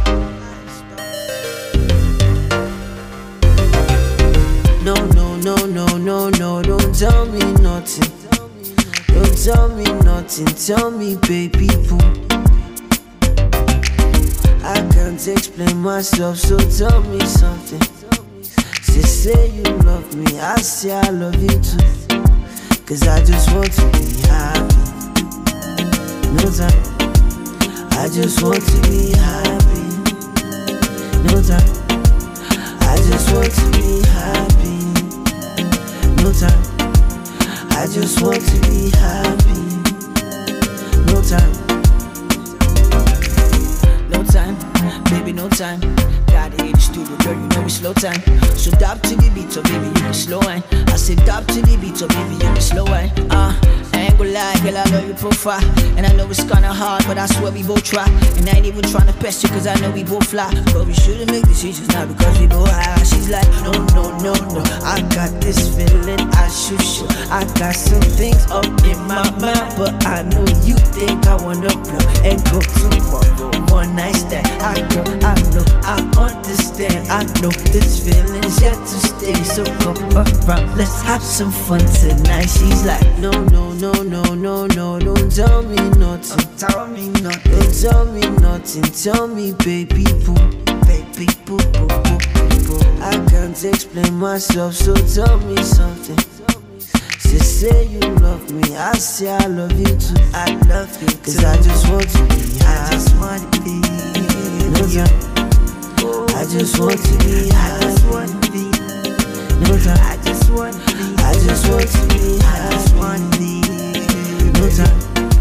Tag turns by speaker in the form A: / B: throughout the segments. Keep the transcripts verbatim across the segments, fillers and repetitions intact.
A: No, no, no, no, no, no, don't tell me nothing. Don't tell me nothing, tell me baby boo. I can't explain myself, so tell me something. Say, say you love me, I say I love you too. Cause I just want to be happy. No time, I just want to be happy. No time, I just want to be happy. No time, I just want to be happy. No time,
B: no time, baby, no time. Gotta hit the studio, girl, you know it's slow time. So dab to the beat, so baby, you can slow wine. I said dab to the beat, so baby, you can slow wine. Uh, I ain't gonna lie, girl, I love your profile. And I know it's kinda hard, but I swear we both try. And I ain't even tryna pest you, cause I know we both fly. But we shouldn't make decisions now because we both high. She's like, no, no, no, no, I got this feeling, I should show. I got some things up in my mind, but I know you think I wanna blow and go tomorrow. One night stand, I know, I know, I understand. I know this feeling's yet to stay. So come around, let's have some fun tonight. She's like,
A: no, no, no, no, no, no, don't tell me nothing.
B: don't tell me nothing,
A: Don't tell me nothing, tell me baby boo.
B: baby boo boo boo boo.
A: I can't explain myself, so tell me something. Say, say you love me, I say I love you too.
B: I love you
A: Cause
B: too.
A: I just want to be
B: I
A: happy.
B: just wanna be
A: No time, I just want to be
B: I
A: happy.
B: just wanna be
A: No time,
B: I just wanna be
A: I just want to be
B: I just
A: happy.
B: wanna be
A: No time,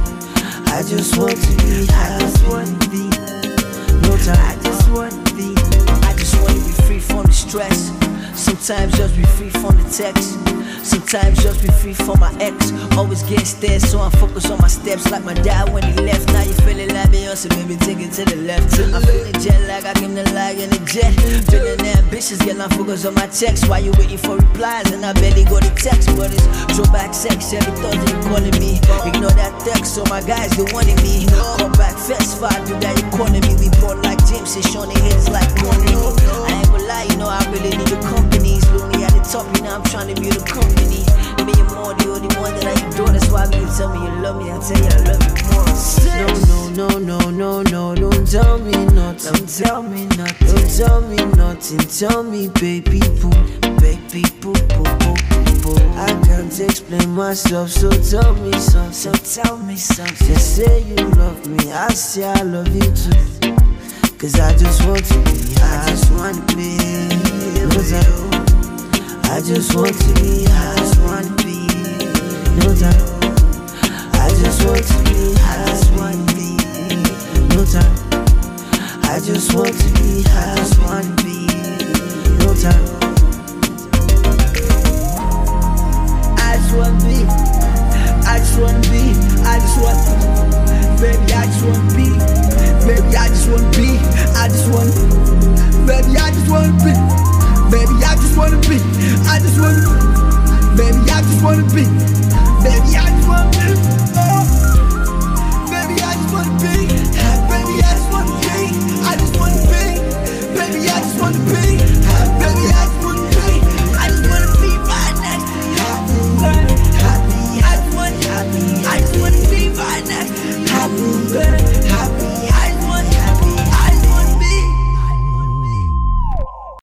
A: I just want to be
B: I just
A: happy.
B: wanna be
A: No
B: I
A: time,
B: just wanna be I just wanna be free from the stress. Sometimes just be free from the text. Sometimes just be free from my ex. Always get stared, so I'm focused on my steps. Like my dad when he left. Now you feeling like Beyonce, baby, take it to the left. I'm feeling jet lag, I give the lag in the jet. Feeling ambitious, girl, I'm focused on my text. While you waiting for replies, and I barely got the text. But it's throwback sex, every Thursday you calling me. Ignore that text, so my guys, they wanted me. Come back fast, five, do that, you calling me. We bought like James, and Shawnee hits like money. I ain't gonna lie, you know I really need a company. It's lonely at the top, you know I'm trying to build a company. Me and more, the only one that I adore. That's why when you tell me you love me, I tell you I love you more.
A: no, no, no, no, no, no, don't tell me nothing.
B: Don't tell me nothing,
A: Don't tell me nothing, tell me baby boo.
B: baby boo boo boo boo.
A: I can't explain myself, so tell me
B: So
A: something.
B: tell me something.
A: Say, say you love me, I say I love you too. Cause I just want to be
B: I
A: happy.
B: just wanna be
A: No
B: with
A: time,
B: you.
A: I just want to be
B: I
A: happy.
B: just wanna be
A: No time, I just want to be
B: I just
A: happy.
B: wanna be
A: No time, I just want to be
B: I just
A: happy.
B: wanna be
A: No time,
B: I just wanna be I just wanna be I just want baby I just wanna be baby I just wanna be I just wanna baby I just wanna be baby I just wanna be I just wanna baby I just wanna be